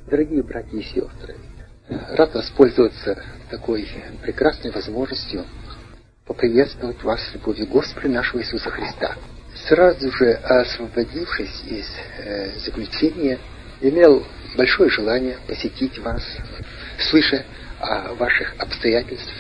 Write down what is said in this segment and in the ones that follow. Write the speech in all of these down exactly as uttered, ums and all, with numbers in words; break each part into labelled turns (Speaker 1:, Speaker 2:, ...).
Speaker 1: Дорогие братья и сестры, рад воспользоваться такой прекрасной возможностью поприветствовать вас с любовью Господа нашего Иисуса Христа. Сразу же освободившись из э, заключения, имел большое желание посетить вас, слыша о ваших обстоятельствах,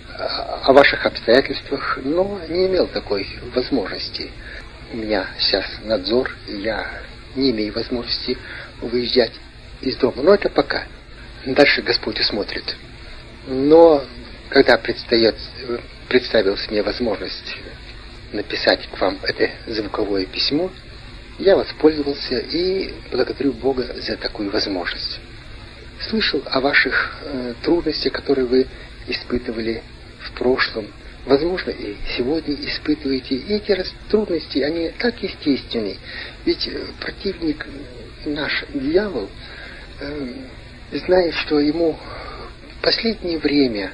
Speaker 1: о ваших обстоятельствах, но не имел такой возможности. У меня сейчас надзор, и я не имею возможности выезжать из дома. Но это пока. Дальше Господь усмотрит. Но когда предстает, представилась мне возможность написать к вам это звуковое письмо, я воспользовался и благодарю Бога за такую возможность. Слышал о ваших э, трудностях, которые вы испытывали в прошлом, возможно, и сегодня испытываете. И эти трудности, они так естественны. Ведь противник наш, дьявол, э, знает, что ему в последнее время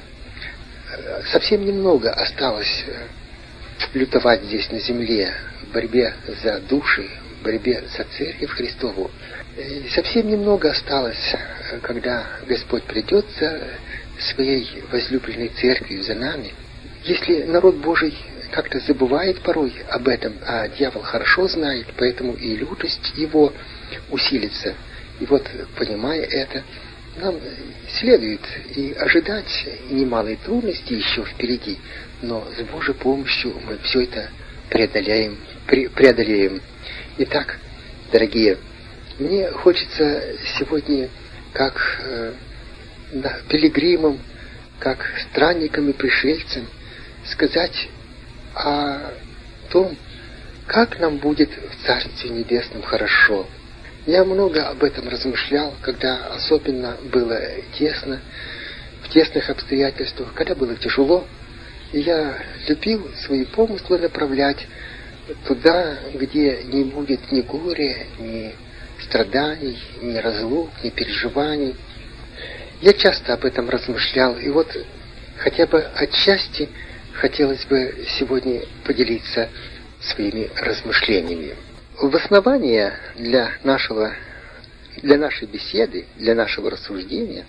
Speaker 1: э, совсем немного осталось э, лютовать здесь на земле в борьбе за души, в борьбе за Церковь Христову. И совсем немного осталось, когда Господь придет за своей возлюбленной Церковью, за нами. Если народ Божий как-то забывает порой об этом, а дьявол хорошо знает, поэтому и лютость его усилится. И вот, понимая это, нам следует и ожидать немалые трудности еще впереди, но с Божьей помощью мы все это преодолеем. преодолеем. Итак, дорогие, мне хочется сегодня, как э, да, пилигримам, как странникам и пришельцам, сказать о том, как нам будет в Царстве Небесном хорошо. Я много об этом размышлял, когда особенно было тесно, в тесных обстоятельствах, когда было тяжело. И я любил свои помыслы направлять туда, где не будет ни горя, ни страданий, ни разлук, ни переживаний. Я часто об этом размышлял, и вот хотя бы отчасти хотелось бы сегодня поделиться своими размышлениями. В основание для нашего, для нашей беседы, для нашего рассуждения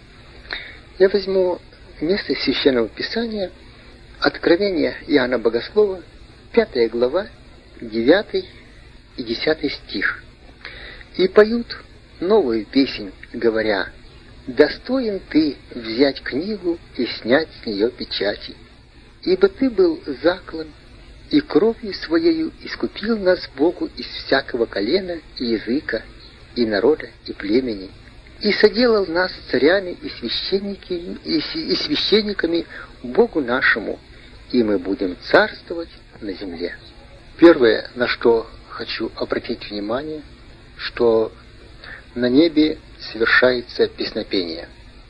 Speaker 1: я возьму место Священного Писания, Откровение Иоанна Богослова, пятая глава, девятый и десятый стих. «И поют новую песнь, говоря: достоин ты взять книгу и снять с нее печати, ибо ты был заклан, и кровью своею искупил нас Богу из всякого колена и языка, и народа, и племени, и соделал нас царями и священниками, и священниками Богу нашему, и мы будем царствовать на земле». Первое, на что хочу обратить внимание, что на небе совершается песнопение.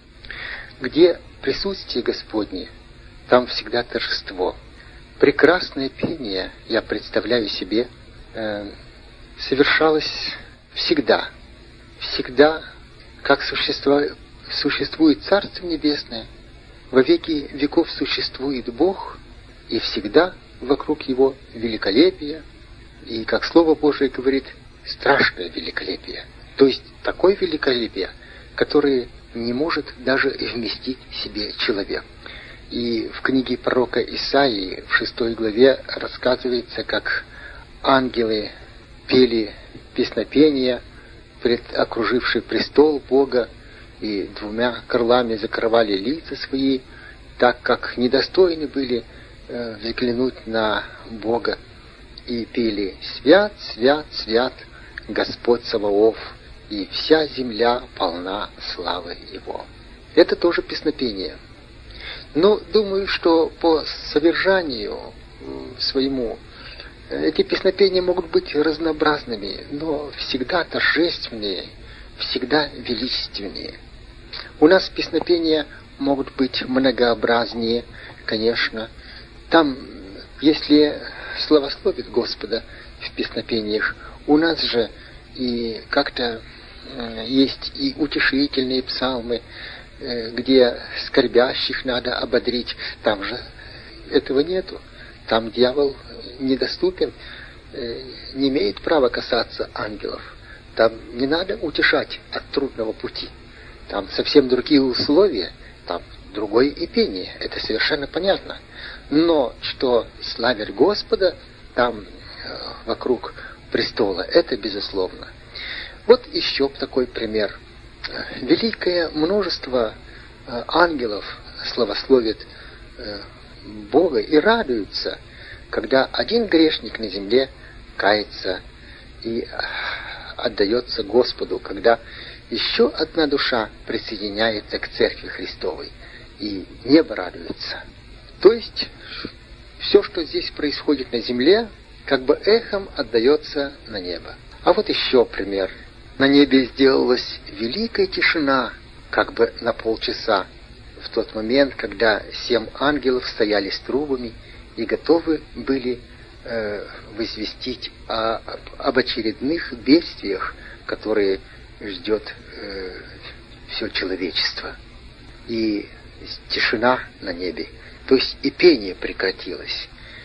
Speaker 1: Где присутствие Господне, там всегда торжество. Прекрасное пение, я представляю себе, э, совершалось всегда. Всегда, как существо, существует Царство Небесное, во веки веков существует Бог, и всегда вокруг Его великолепие, и, как Слово Божие говорит, страшное великолепие. То есть такое великолепие, которое не может даже вместить в себе человек. И в книге пророка Исаии в шестой главе рассказывается, как ангелы пели песнопения, пред окруживший престол Бога, и двумя крылами закрывали лица свои, так как недостойны были э, взглянуть на Бога, и пели: «Свят, свят, свят, Господь Саваоф, и вся земля полна славы Его». Это тоже песнопение. Но думаю, что по содержанию своему эти песнопения могут быть разнообразными, но всегда торжественные, всегда величественные. У нас песнопения могут быть многообразнее, конечно. Там, если славословит Господа в песнопениях, у нас же и как-то есть и утешительные псалмы, где скорбящих надо ободрить. Там же этого нету. Там дьявол недоступен, не имеет права касаться ангелов. Там не надо утешать от трудного пути. там совсем другие условия, там другое и пение, это совершенно понятно. Но что славят Господа там э, вокруг престола, это безусловно. Вот еще такой пример. Великое множество э, ангелов славословит э, Бога и радуются, когда один грешник на земле кается и отдается Господу, когда еще одна душа присоединяется к Церкви Христовой, и небо радуется. То есть все, что здесь происходит на земле, как бы эхом отдается на небо. А вот еще пример. На небе сделалась великая тишина, как бы на полчаса, в тот момент, когда семь ангелов стояли с трубами и готовы были э, возвестить о, об очередных бедствиях, которые ждет э, все человечество. И тишина на небе, то есть и пение прекратилось.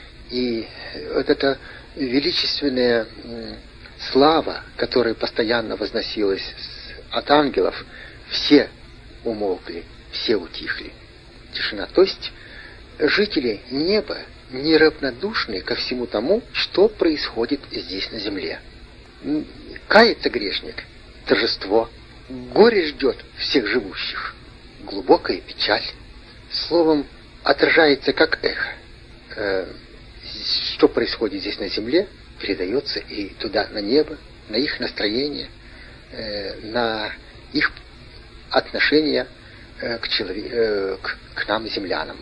Speaker 1: И вот эта величественная э, слава, которая постоянно возносилась от ангелов, все умолкли, все утихли. Тишина. То есть жители неба неравнодушны ко всему тому, что происходит здесь на земле. Кается грешник, торжество, горе ждет всех живущих, глубокая печаль. Словом, отражается как эхо. Э, что происходит здесь на земле, передается и туда, на небо, на их настроение, э, на их отношение э, к, человек, э, к, к нам, землянам.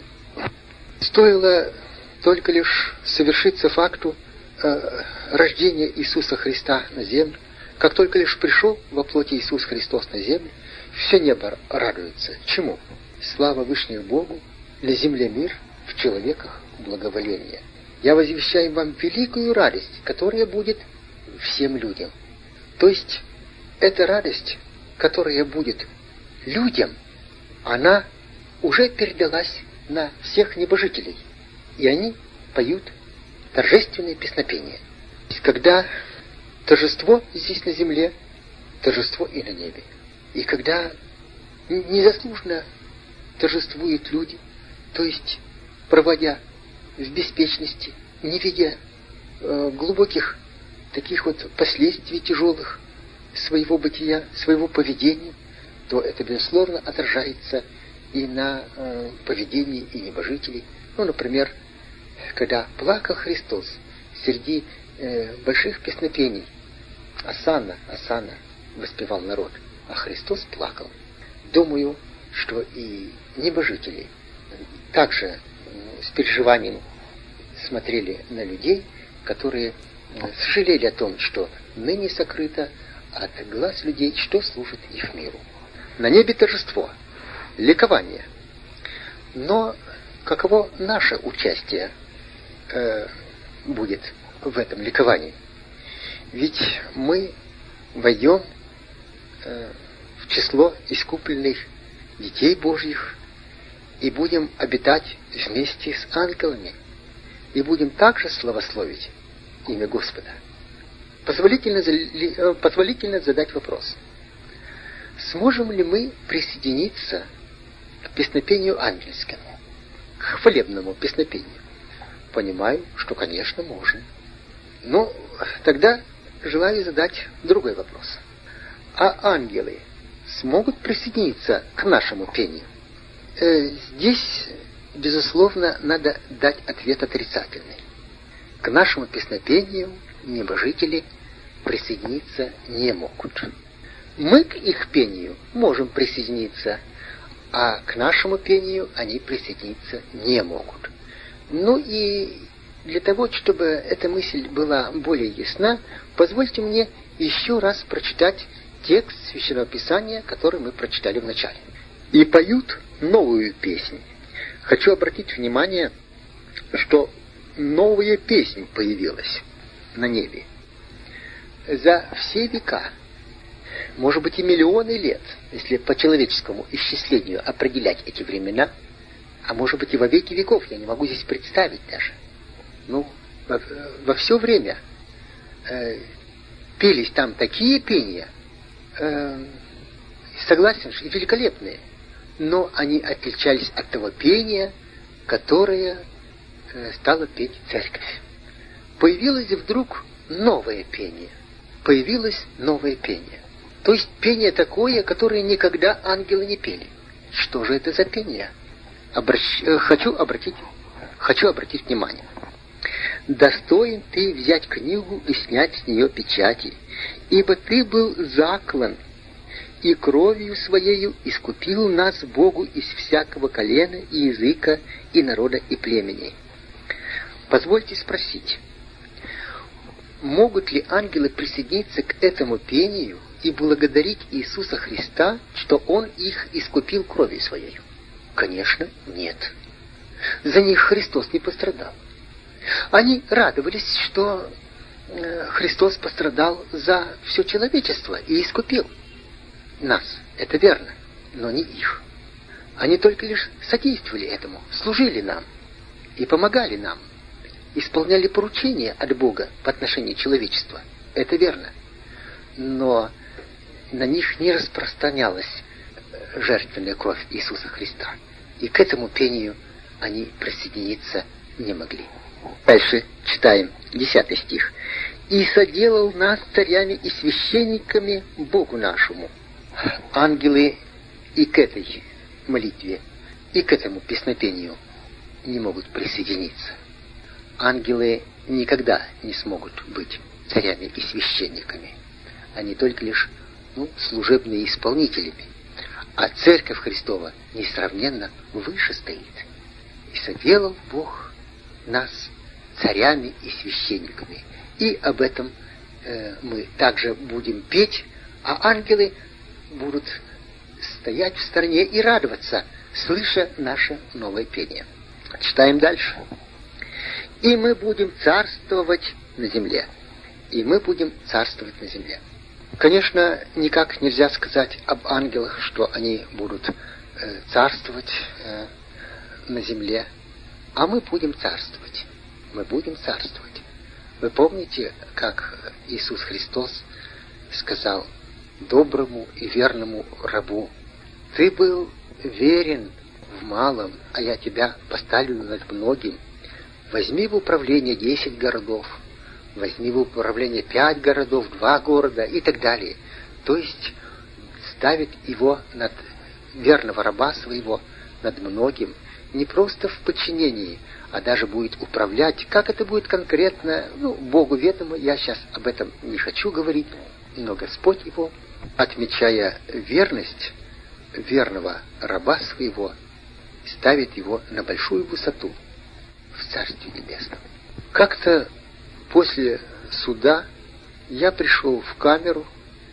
Speaker 1: Стоило только лишь совершиться факту э, рождения Иисуса Христа на землю, как только лишь пришел во плоти Иисус Христос на землю, все небо радуется. Чему? Слава Вышних Богу, на земле мир, в человеках благоволение. Я возвещаю вам великую радость, которая будет всем людям. То есть, эта радость, которая будет людям, она уже передалась на всех небожителей. И они поют торжественные песнопения. Когда торжество здесь на земле, торжество и на небе. И когда незаслуженно торжествуют люди, то есть проводя в беспечности, не видя э, глубоких таких вот последствий тяжелых своего бытия, своего поведения, то это, безусловно, отражается и на э, поведении и небожителей. Ну, например, когда плакал Христос среди э, больших песнопений, «Осанна, Осанна» воспевал народ, а Христос плакал. Думаю, что и небожители также с переживанием смотрели на людей, которые сожалели о том, что ныне сокрыто от глаз людей, что служит их миру. На небе торжество, ликование. Но каково наше участие э, будет в этом ликовании? Ведь мы войдем э, в число искупленных детей Божьих и будем обитать вместе с ангелами, и будем также славословить имя Господа. Позволительно, позволительно задать вопрос. Сможем ли мы присоединиться к песнопению ангельскому, к хвалебному песнопению? Понимаю, что, конечно, можем. Но тогда желаю задать другой вопрос. А ангелы смогут присоединиться к нашему пению? Э, здесь, безусловно, надо дать ответ отрицательный. К нашему песнопению небожители присоединиться не могут. Мы к их пению можем присоединиться, а к нашему пению они присоединиться не могут. Ну и для того, чтобы эта мысль была более ясна, позвольте мне еще раз прочитать текст Священного Писания, который мы прочитали в начале. «И поют новую песнь». Хочу обратить внимание, что новая песнь появилась на небе. За все века, может быть и миллионы лет, если по человеческому исчислению определять эти времена, а может быть и во веки веков, я не могу здесь представить даже. Ну, во, во все время э, пелись там такие пения, э, согласен же, и великолепные, но они отличались от того пения, которое э, стала петь церковь. Появилось вдруг новое пение. Появилось новое пение. То есть пение такое, которое никогда ангелы не пели. Что же это за пение? Обращ... Хочу обратить, хочу обратить внимание. «Достоин ты взять книгу и снять с нее печати, ибо ты был заклан, и кровью своею искупил нас Богу из всякого колена и языка, и народа, и племени». Позвольте спросить, могут ли ангелы присоединиться к этому пению и благодарить Иисуса Христа, что Он их искупил кровью своей? Конечно, нет. За них Христос не пострадал. Они радовались, что Христос пострадал за все человечество и искупил нас. Это верно, но не их. Они только лишь содействовали этому, служили нам и помогали нам, исполняли поручения от Бога по отношению человечества. Это верно. Но на них не распространялась жертвенная кровь Иисуса Христа. И к этому пению они присоединиться не могли. Дальше читаем десятый стих. «И соделал нас царями и священниками Богу нашему». Ангелы и к этой молитве, и к этому песнопению не могут присоединиться. Ангелы никогда не смогут быть царями и священниками. Они только лишь ну, служебные исполнителями. А Церковь Христова несравненно выше стоит. «И соделал Бог нас царями и священниками». И об этом э, мы также будем петь, а ангелы будут стоять в стороне и радоваться, слыша наше новое пение. Читаем дальше. «И мы будем царствовать на земле». И мы будем царствовать на земле. Конечно, никак нельзя сказать об ангелах, что они будут э, царствовать э, на земле, а мы будем царствовать. Мы будем царствовать. Вы помните, как Иисус Христос сказал доброму и верному рабу: «Ты был верен в малом, а я тебя поставлю над многим. Возьми в управление десять городов, возьми в управление пять городов, два города» и так далее. То есть ставит его над верного раба своего над многим, не просто в подчинении, а даже будет управлять. Как это будет конкретно, ну, Богу ведомо, я сейчас об этом не хочу говорить, но Господь его, отмечая верность верного раба своего, ставит его на большую высоту в Царстве Небесном. Как-то после суда я пришел в камеру,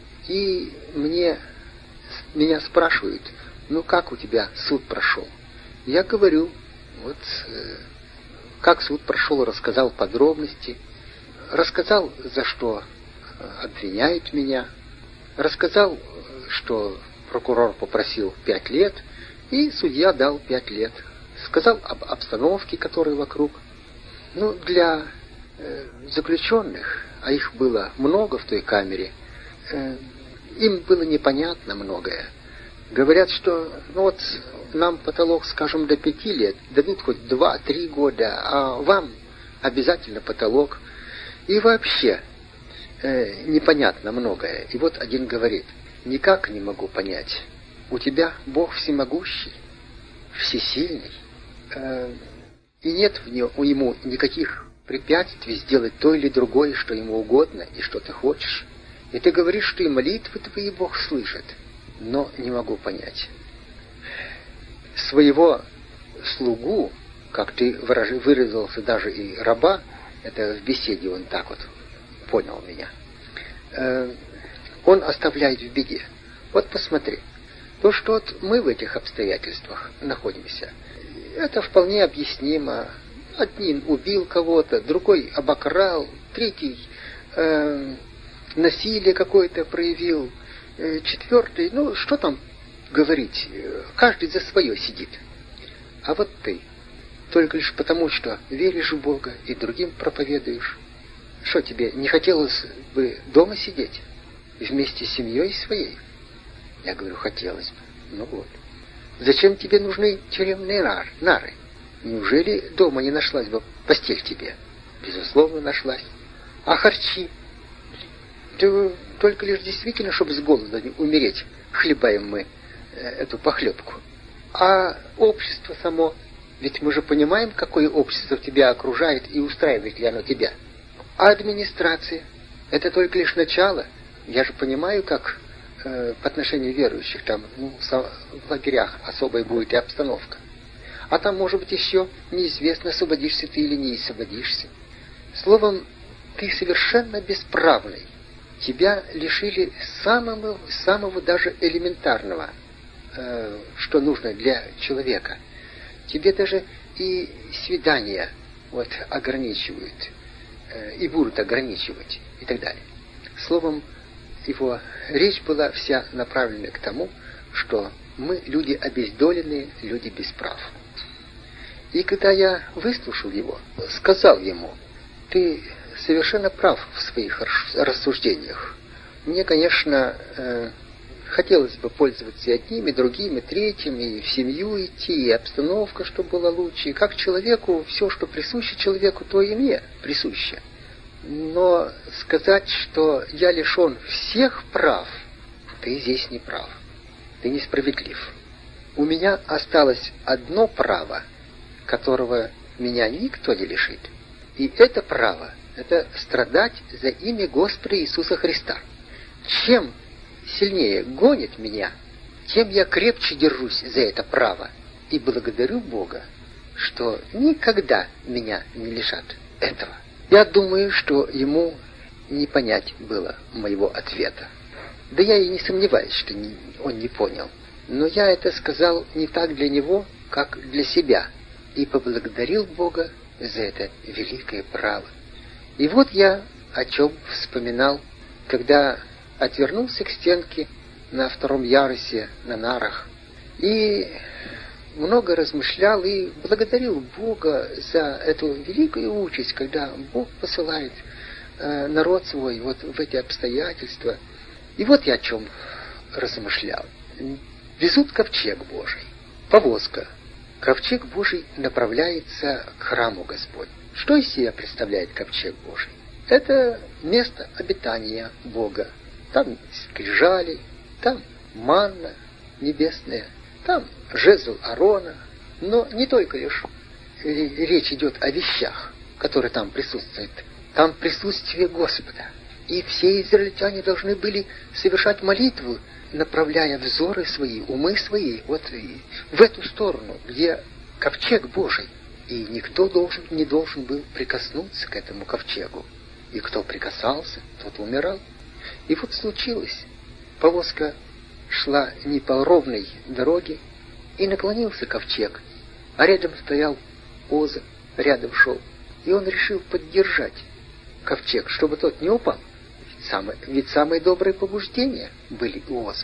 Speaker 1: и мне, меня спрашивают: ну как у тебя суд прошел? Я говорю, вот э, как суд прошел, рассказал подробности, рассказал, за что обвиняют меня, рассказал, что прокурор попросил пять лет, и судья дал пять лет. Сказал об обстановке, которая вокруг. Ну, для э, заключенных, а их было много в той камере, э, им было непонятно многое. Говорят, что ну вот нам потолок, скажем, до пяти лет, дадут хоть два-три года, а вам обязательно потолок. И вообще э, непонятно многое. И вот один говорит: никак не могу понять. У тебя Бог всемогущий, всесильный, э, и нет в нем, у ему никаких препятствий сделать то или другое, что ему угодно и что ты хочешь. И ты говоришь, что и молитвы твои Бог слышит. Но не могу понять. Своего слугу, как ты выразился, даже и раба, это в беседе он так вот понял меня, э, он оставляет в беде. Вот посмотри, то, что вот мы в этих обстоятельствах находимся, это вполне объяснимо. Один убил кого-то, другой обокрал, третий э, насилие какое-то проявил, э, четвертый, ну что там говорить, каждый за свое сидит. А вот ты, только лишь потому, что веришь в Бога и другим проповедуешь, что тебе не хотелось бы дома сидеть вместе с семьей своей? Я говорю, хотелось бы. Ну вот. Зачем тебе нужны тюремные нары? Неужели дома не нашлась бы постель тебе? Безусловно, нашлась. А харчи? Ты только лишь действительно, чтобы с голода не умереть, хлебаем мы эту похлебку. А общество само, ведь мы же понимаем, какое общество тебя окружает и устраивает ли оно тебя. А администрация? Это только лишь начало. Я же понимаю, как э, по отношению верующих там ну, в лагерях особая будет и обстановка. А там, может быть, еще неизвестно, освободишься ты или не освободишься. Словом, ты совершенно бесправный. Тебя лишили самого, самого даже элементарного, э, что нужно для человека. Тебе даже и свидания вот, ограничивают, э, и будут ограничивать, и так далее. Словом, его речь была вся направлена к тому, что мы люди обездоленные, люди без прав. И когда я выслушал его, сказал ему, ты совершенно прав в своих рассуждениях. Мне, конечно, э, хотелось бы пользоваться и одним, и другим, и третьим, и в семью идти, и обстановка, чтобы была лучше. И как человеку, все, что присуще человеку, то и мне присуще. Но сказать, что я лишен всех прав, ты здесь не прав. Ты несправедлив. У меня осталось одно право, которого меня никто не лишит. И это право, это страдать за имя Господа Иисуса Христа. Чем сильнее гонит меня, тем я крепче держусь за это право. И благодарю Бога, что никогда меня не лишат этого. Я думаю, что ему не понять было моего ответа. Да я и не сомневаюсь, что не, он не понял. Но я это сказал не так для него, как для себя. И поблагодарил Бога за это великое право. И вот я о чем вспоминал, когда отвернулся к стенке на втором ярусе, на нарах, и много размышлял и благодарил Бога за эту великую участь, когда Бог посылает э, народ свой вот в эти обстоятельства. И вот я о чем размышлял. Везут ковчег Божий, повозка. Ковчег Божий направляется к храму Господню. Что из себя представляет ковчег Божий? Это место обитания Бога. Там скрижали, там манна небесная, там жезл Аарона. Но не только лишь речь идет о вещах, которые там присутствуют. Там присутствие Господа. И все израильтяне должны были совершать молитву, направляя взоры свои, умы свои вот в эту сторону, где ковчег Божий. И никто должен, не должен был прикоснуться к этому ковчегу. И кто прикасался, тот умирал. И вот случилось. Повозка шла не по ровной дороге, и наклонился ковчег, а рядом стоял Оза, рядом шел. И он решил поддержать ковчег, чтобы тот не упал. Ведь самые, ведь самые добрые побуждения были у Озы.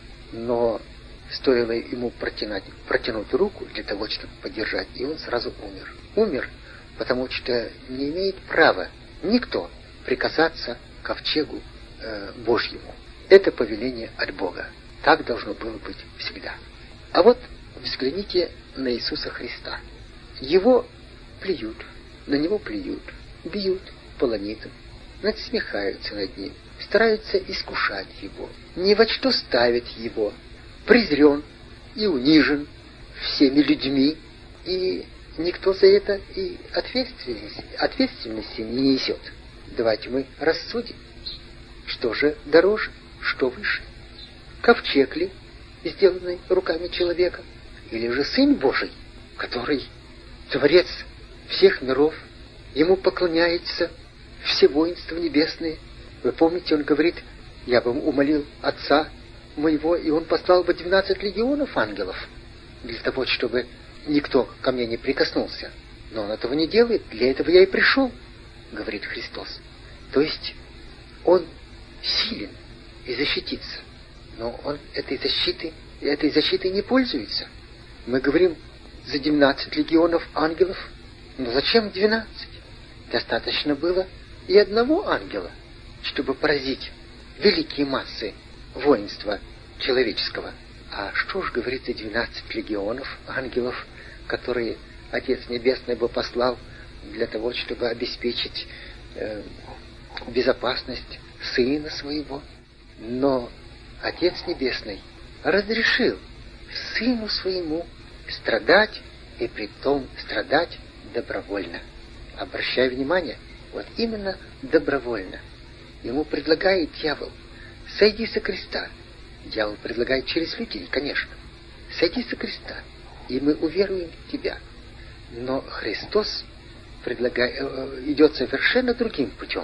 Speaker 1: Но стоило ему протянуть, протянуть руку для того, чтобы поддержать, и он сразу умер. Умер, потому что не имеет права никто прикасаться к ковчегу э, Божьему. Это повеление от Бога. Так должно было быть всегда. А вот взгляните на Иисуса Христа. Его плюют, на него плюют, бьют полонитом, надсмехаются над ним, стараются искушать его, ни во что ставят его, презрен и унижен всеми людьми, и никто за это и ответственности, ответственности не несет. Давайте мы рассудим, что же дороже, что выше. Ковчег ли, сделанный руками человека, или же Сын Божий, который Творец всех миров, ему поклоняется все воинства небесные. Вы помните, он говорит, я бы умолил Отца моего, и он послал бы двенадцать легионов ангелов, для того, чтобы никто ко мне не прикоснулся. Но он этого не делает, для этого я и пришел, говорит Христос. То есть он силен и защититься, но он этой защитой, этой защитой не пользуется. Мы говорим за двенадцать легионов ангелов, но зачем двенадцать? Достаточно было и одного ангела, чтобы поразить великие массы воинства человеческого. А что ж говорит о двенадцать легионов ангелов, которые Отец Небесный бы послал для того, чтобы обеспечить э, безопасность Сына Своего. Но Отец Небесный разрешил Сыну Своему страдать, и притом страдать добровольно. Обращай внимание, вот именно добровольно. Ему предлагает дьявол: сойди со креста. Дьявол предлагает через людей, конечно. Сойди со креста, и мы уверуем в тебя. Но Христос предлагает, идет совершенно другим путем.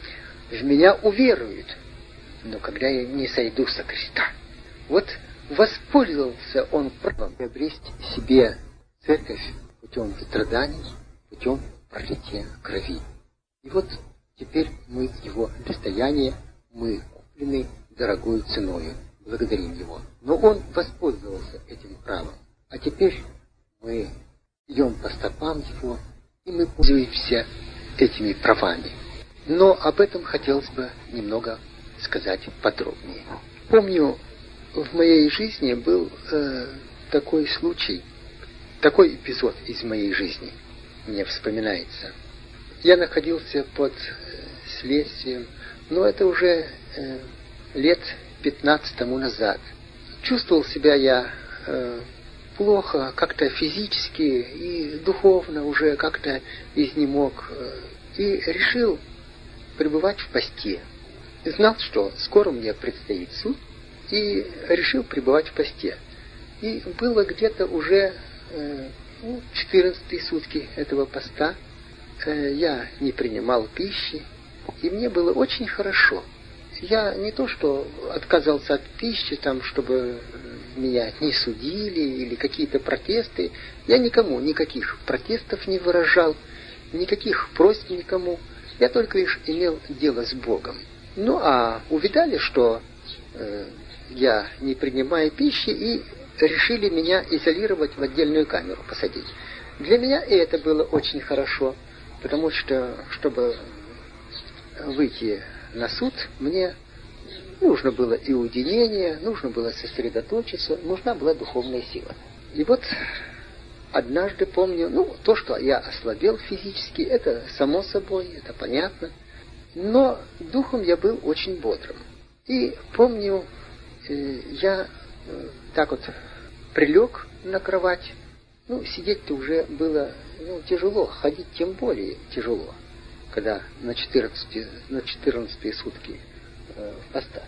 Speaker 1: В меня уверуют, но когда я не сойду со креста. Вот воспользовался он правом приобрести себе церковь путем страданий, путем пролития крови. И вот теперь мы его достояние, мы куплены дорогою ценою, благодарим его. Но он воспользовался этим правом. А теперь мы идем по стопам его, и мы пользуемся этими правами. Но об этом хотелось бы немного сказать подробнее. Помню, в моей жизни был э, такой случай, такой эпизод из моей жизни мне вспоминается. Я находился под следствием, но это уже э, лет пятнадцать тому назад. Чувствовал себя я э, плохо, как-то физически и духовно уже как-то изнемог. Э, и решил пребывать в посте. Знал, что скоро мне предстоит суд, и решил пребывать в посте. И было где-то уже э, ну, четырнадцатые сутки этого поста. Э, я не принимал пищи, и мне было очень хорошо. Я не то, что отказался от пищи, там, чтобы меня не судили или какие-то протесты. Я никому никаких протестов не выражал, никаких просьб никому. Я только лишь имел дело с Богом. Ну, а увидали, что э, я не принимаю пищи, и решили меня изолировать, в отдельную камеру посадить. Для меня и это было очень хорошо, потому что, чтобы выйти на суд, мне нужно было и уединение, нужно было сосредоточиться, нужна была духовная сила. И вот однажды помню, ну, то, что я ослабел физически, это само собой, это понятно, но духом я был очень бодрым. И помню, э, я э, так вот прилег на кровать, ну, сидеть-то уже было ну, тяжело, ходить тем более тяжело, когда на четырнадцатые, на четырнадцатые сутки э, поста.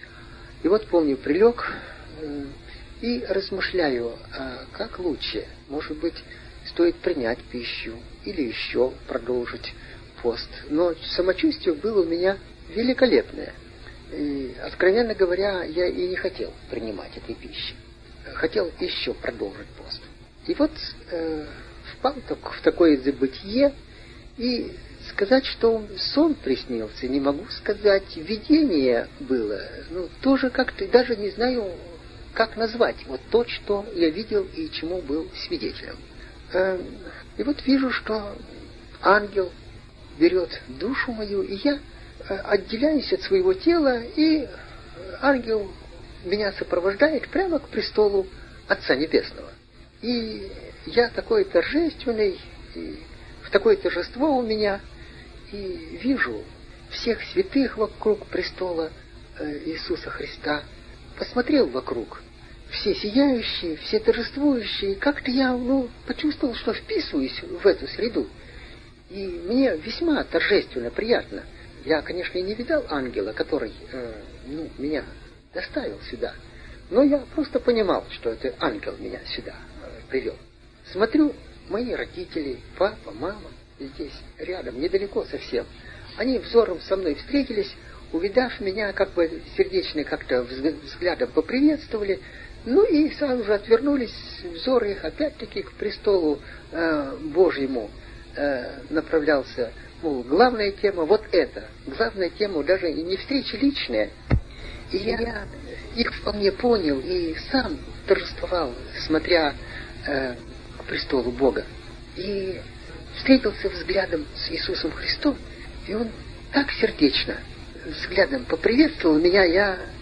Speaker 1: И вот помню, прилег э, и размышляю, а как лучше, может быть, стоит принять пищу или еще продолжить пост. Но самочувствие было у меня великолепное. И, откровенно говоря, я и не хотел принимать этой пищи. Хотел еще продолжить пост. И вот э, впал в такое забытье, и сказать, что сон приснился, не могу сказать. Видение было, ну, тоже как-то, даже не знаю, как назвать. Вот то, что я видел и чему был свидетелем. Э, и вот вижу, что ангел берет душу мою, и я э, отделяюсь от своего тела, и ангел меня сопровождает прямо к престолу Отца Небесного. И я такой торжественный, и в такое торжество у меня, и вижу всех святых вокруг престола э, Иисуса Христа. Посмотрел вокруг, все сияющие, все торжествующие, как-то я ну, почувствовал, что вписываюсь в эту среду. И мне весьма торжественно, приятно. Я, конечно, и не видал ангела, который э, ну, меня доставил сюда. Но я просто понимал, что это ангел меня сюда э, привел. Смотрю, мои родители, папа, мама здесь рядом, недалеко совсем. Они взором со мной встретились, увидав меня, как бы сердечно как-то взглядом поприветствовали. Ну и сразу же отвернулись, взоры их опять-таки к престолу э, Божьему э, направлялся. Мол, главная тема вот это. Главная тема даже и не встреча личная. И я их вполне понял и сам торжествовал, смотря э, к престолу Бога. И встретился взглядом с Иисусом Христом, и Он так сердечно взглядом поприветствовал меня, я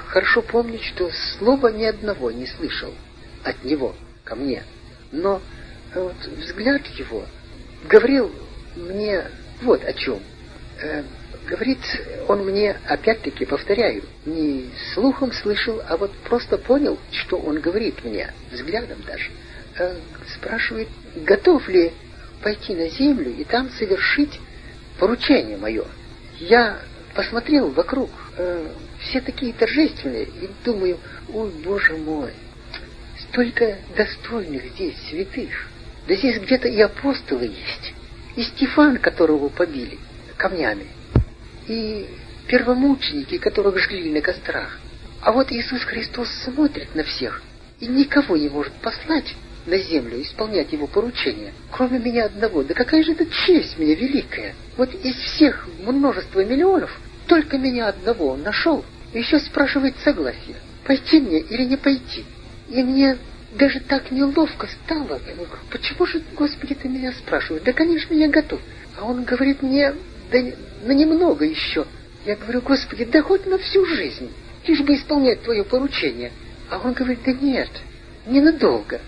Speaker 1: хорошо помню, что слова ни одного не слышал от него ко мне. Но вот взгляд его говорил мне вот о чем. Э, говорит он мне, опять-таки, повторяю, не слухом слышал, а вот просто понял, что он говорит мне, взглядом даже. Э, спрашивает, готов ли пойти на землю и там совершить поручение мое. Я посмотрел вокруг, э, все такие торжественные, и думаю, ой, Боже мой, столько достойных здесь святых. Да здесь где-то и апостолы есть, и Стефан, которого побили камнями, и первомученики, которых жгли на кострах. А вот Иисус Христос смотрит на всех и никого не может послать на землю исполнять его поручения, кроме меня одного. Да какая же это честь мне великая! Вот из всех множества миллионов только меня одного он нашел. И еще спрашивает согласие, пойти мне или не пойти. И мне даже так неловко стало. Почему же, Господи, ты меня спрашиваешь? Да, конечно, я готов. А он говорит мне, да на немного еще. Я говорю, Господи, да хоть на всю жизнь, лишь бы исполнять твое поручение. А он говорит, да нет, ненадолго.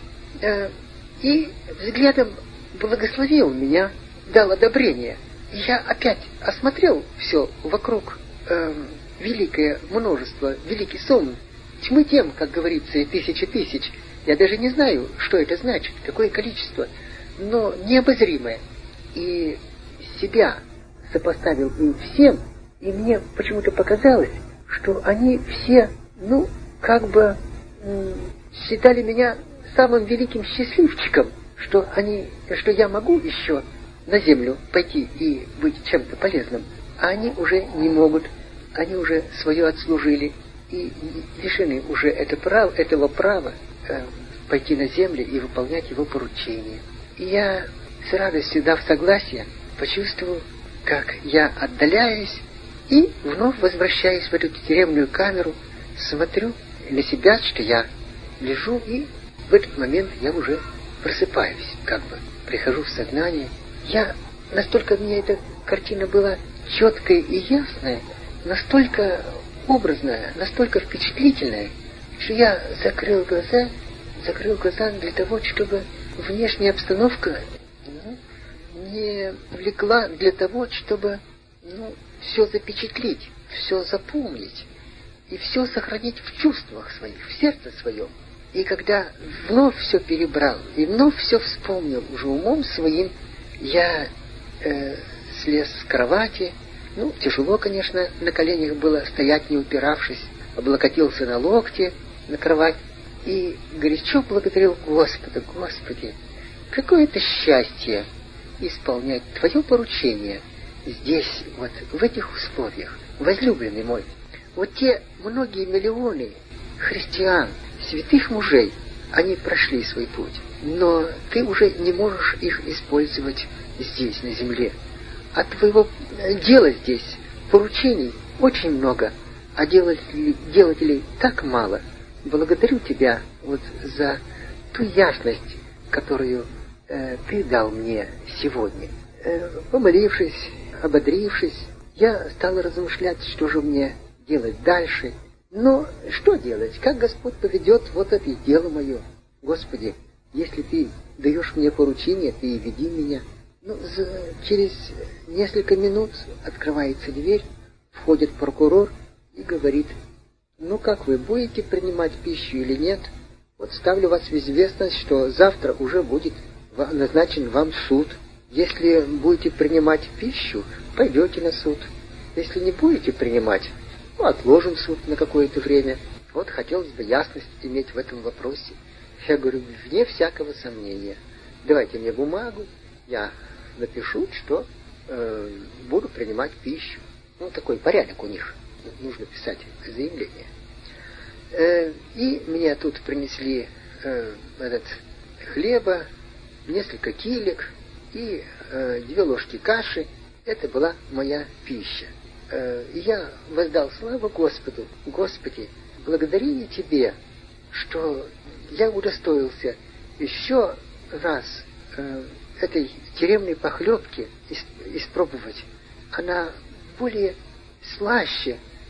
Speaker 1: И взглядом благословил меня, дал одобрение. И я опять осмотрел все вокруг, э, великое множество, великий сон, тьмы тем, как говорится, и тысячи тысяч. Я даже не знаю, что это значит, какое количество, но необозримое. И себя сопоставил им всем, и мне почему-то показалось, что они все, ну, как бы м- считали меня самым великим счастливчиком, что они, что я могу еще на землю пойти и быть чем-то полезным, а они уже не могут, они уже свое отслужили и лишены уже это прав, этого права э, пойти на землю и выполнять его поручения. И я с радостью, дав согласие, почувствовал, как я отдаляюсь и вновь возвращаюсь в эту тюремную камеру, смотрю на себя, что я лежу, и в этот момент я уже просыпаюсь, как бы прихожу в сознание. Я настолько мне эта картина была четкая и ясная, настолько образная, настолько впечатлительная, что я закрыл глаза, закрыл глаза для того, чтобы внешняя обстановка ну, не влекла для того, чтобы ну, все запечатлеть, все запомнить и все сохранить в чувствах своих, в сердце своем. И когда вновь все перебрал и вновь все вспомнил уже умом своим, я э, слез с кровати. Ну, тяжело, конечно, на коленях было стоять, не упиравшись, облокотился на локте на кровать и горячо благодарил Господа. Господи, какое это счастье исполнять Твое поручение здесь, вот в этих условиях, возлюбленный мой. Вот те многие миллионы христиан, святых мужей, они прошли свой путь, но ты уже не можешь их использовать здесь, на земле. А твоего дела здесь, поручений очень много, а делателей, делателей так мало. Благодарю тебя вот за ту ясность, которую э, ты дал мне сегодня. Э, помолившись, ободрившись, я стал размышлять, что же мне делать дальше. Но что делать? Как Господь поведет, вот это и дело мое. Господи, если Ты даешь мне поручение, Ты и веди меня. Ну, за, через несколько минут открывается дверь, входит прокурор и говорит, ну как вы, будете принимать пищу или нет? Вот ставлю вас в известность, что завтра уже будет назначен вам суд. Если будете принимать пищу, пойдете на суд. Если не будете принимать, ну, отложим суд на какое-то время. Вот хотелось бы ясность иметь в этом вопросе. Я говорю, вне всякого сомнения. Давайте мне бумагу, я напишу, что э, буду принимать пищу. Ну, такой порядок у них. Нужно писать заявление. Э, и мне тут принесли э, этот хлеба, несколько килек и э, две ложки каши. Это была моя пища. И я воздал славу Господу. Господи, благодарение Тебе, что я удостоился еще раз э, этой тюремной похлебки испробовать. Она более слаще,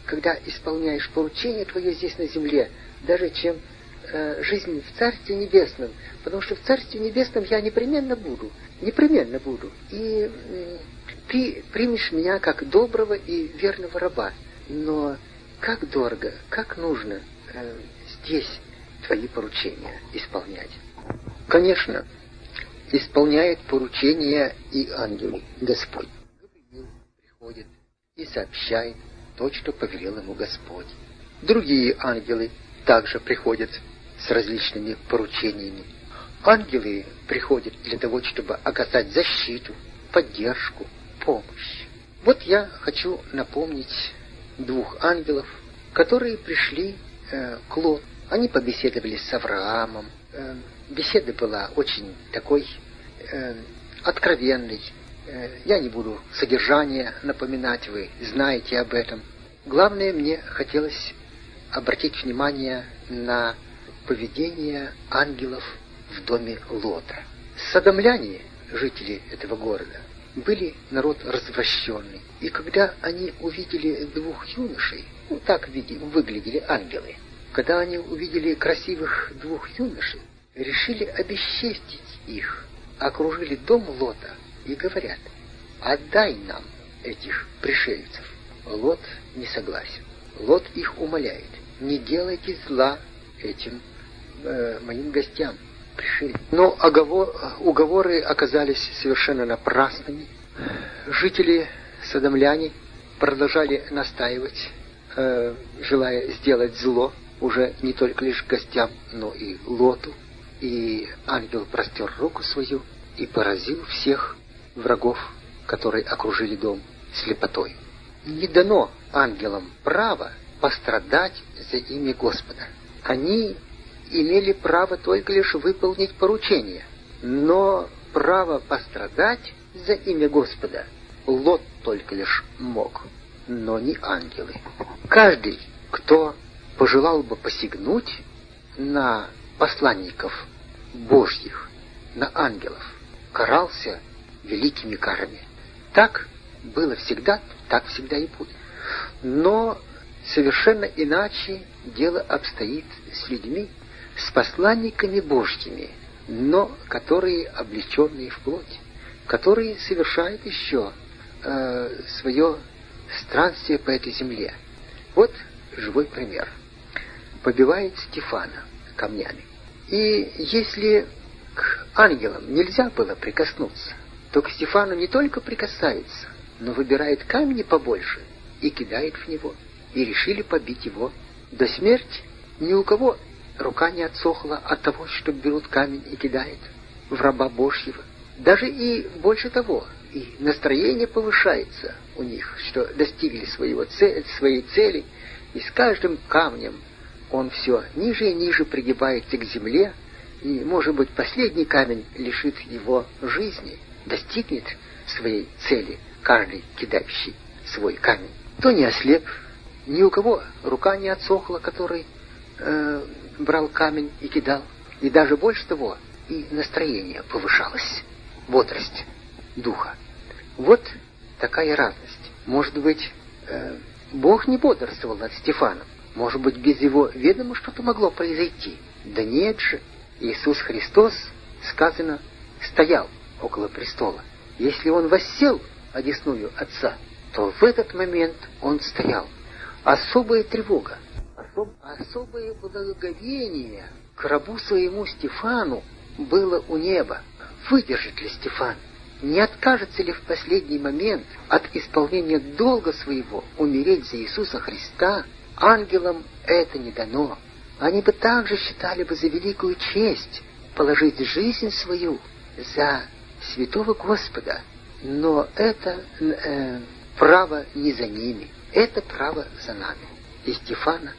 Speaker 1: когда исполняешь поручение твое здесь на земле, даже чем э, жизнь в Царстве Небесном. Потому что в Царстве Небесном я непременно буду. Непременно буду. И э, ты примешь меня как доброго и верного раба. Но как дорого, как нужно э, здесь твои поручения исполнять. Конечно, исполняет поручения и ангел Господь. Гавриил приходит и сообщает то, что повелел ему Господь. Другие ангелы также приходят с различными поручениями. Ангелы приходят для того, чтобы оказать защиту, поддержку, помощь. Вот я хочу напомнить двух ангелов, которые пришли э, к Лоту. Они побеседовали с Авраамом. Э, беседа была очень такой э, откровенной. Э, я не буду содержание напоминать, вы знаете об этом. Главное, мне хотелось обратить внимание на поведение ангелов в доме Лота. Содомляне, жители этого города, были народ развращенный. И когда они увидели двух юношей, ну так выглядели ангелы, когда они увидели красивых двух юношей, решили обесчестить их, окружили дом Лота и говорят: «Отдай нам этих пришельцев». Лот не согласен. Лот их умоляет: «Не делайте зла этим э, моим гостям, пришельцам». Но оговор, уговоры оказались совершенно напрасными. Жители содомляне продолжали настаивать, э, желая сделать зло уже не только лишь гостям, но и Лоту. И ангел простер руку свою и поразил всех врагов, которые окружили дом, слепотой. Не дано ангелам право пострадать за имя Господа. Они имели право только лишь выполнить поручение, но право пострадать за имя Господа Лот только лишь мог, но не ангелы. Каждый, кто пожелал бы посягнуть на посланников Божьих, на ангелов, карался великими карами. Так было всегда, так всегда и будет. Но совершенно иначе дело обстоит с людьми, с посланниками Божьими, но которые облеченные в плоть, которые совершают еще э, свое странствие по этой земле. Вот живой пример. Побивает Стефана камнями. И если к ангелам нельзя было прикоснуться, то к Стефану не только прикасается, но выбирает камни побольше и кидает в него. И решили побить его до смерти. Ни у кого рука не отсохла от того, что берут камень и кидают в раба Божьего. Даже и больше того, и настроение повышается у них, что достигли своего цель, своей цели, и с каждым камнем он все ниже и ниже пригибается к земле, и, может быть, последний камень лишит его жизни, достигнет своей цели каждый кидающий свой камень. Кто не ослеп, ни у кого рука не отсохла, который э, брал камень и кидал. И даже больше того, и настроение повышалось, бодрость духа. Вот такая разность. Может быть, э, Бог не бодрствовал над Стефаном. Может быть, без его ведома что-то могло произойти. Да нет же. Иисус Христос, сказано, стоял около престола. Если он воссел одесную Отца, то в этот момент он стоял. Особая тревога, особ, особое благоговение к рабу своему Стефану было у неба. Выдержит ли Стефан? Не откажется ли в последний момент от исполнения долга своего умереть за Иисуса Христа? Ангелам это не дано. Они бы также считали бы за великую честь положить жизнь свою за святого Господа. Но это э, право не за ними, это право за нами. И Стефана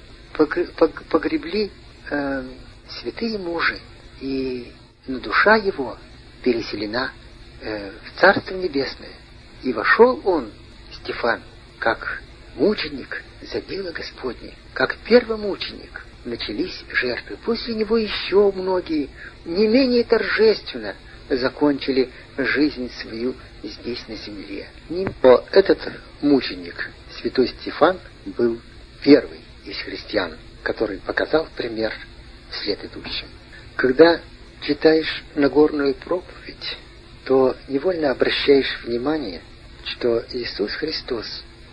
Speaker 1: погребли э, святые мужи, и душа его переселена э, в Царство Небесное. И вошел он, Стефан, как мученик за дело Господне, как первомученик. Начались жертвы. После него еще многие не менее торжественно закончили жизнь свою здесь на земле. Но этот мученик, святой Стефан, был первый из христиан, который показал пример вслед идущим. Когда читаешь Нагорную проповедь, то невольно обращаешь внимание, что Иисус Христос,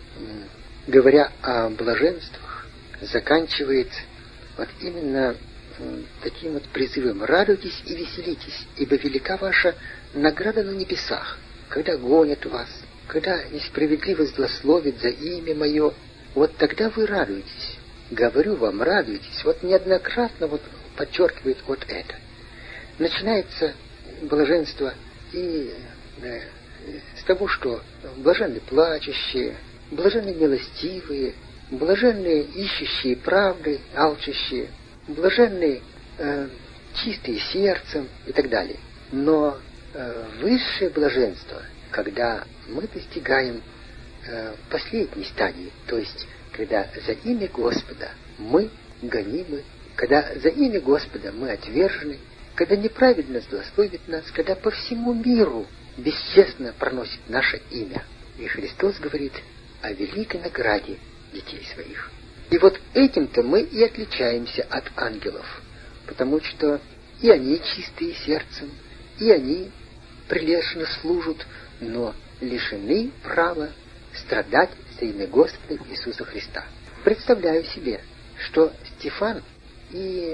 Speaker 1: говоря о блаженствах, заканчивает вот именно таким вот призывом: радуйтесь и веселитесь, ибо велика ваша награда на небесах, когда гонят вас, когда несправедливо злословят за имя мое, вот тогда вы радуетесь. Говорю вам, радуйтесь. Вот неоднократно вот подчеркивает вот это. Начинается блаженство и да, с того, что блаженны плачущие, блаженны милостивые, блаженные ищущие правды, алчущие, блаженные э, чистые сердцем и так далее. Но э, высшее блаженство, когда мы достигаем э, последней стадии, то есть когда за имя Господа мы гонимы, когда за имя Господа мы отвержены, когда неправедно злословит нас, когда по всему миру бесчестно проносит наше имя. И Христос говорит о великой награде детей своих. И вот этим-то мы и отличаемся от ангелов, потому что и они чистые сердцем, и они прилежно служат, но лишены права страдать за имя Господа Иисуса Христа. Представляю себе, что Стефан и